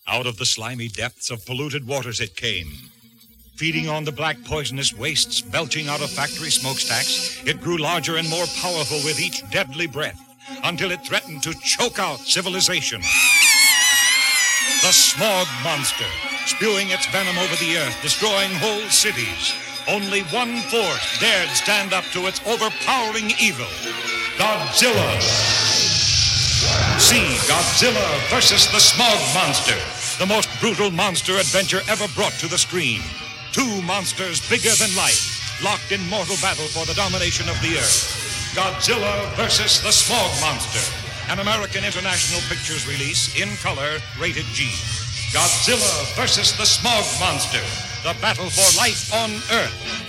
Out of the slimy depths of polluted waters it came. Feeding on the black poisonous wastes belching out of factory smokestacks, it grew larger and more powerful with each deadly breath, until it threatened to choke out civilization. The smog monster, spewing its venom over the earth, destroying whole cities. Only one force dared stand up to its overpowering evil: Godzilla. See Godzilla versus the Smog Monster, the most brutal monster adventure ever brought to the screen. Two monsters bigger than life, locked in mortal battle for the domination of the earth. Godzilla versus the Smog Monster, an American International Pictures release in color, rated G. Godzilla versus the Smog Monster, the battle for life on Earth.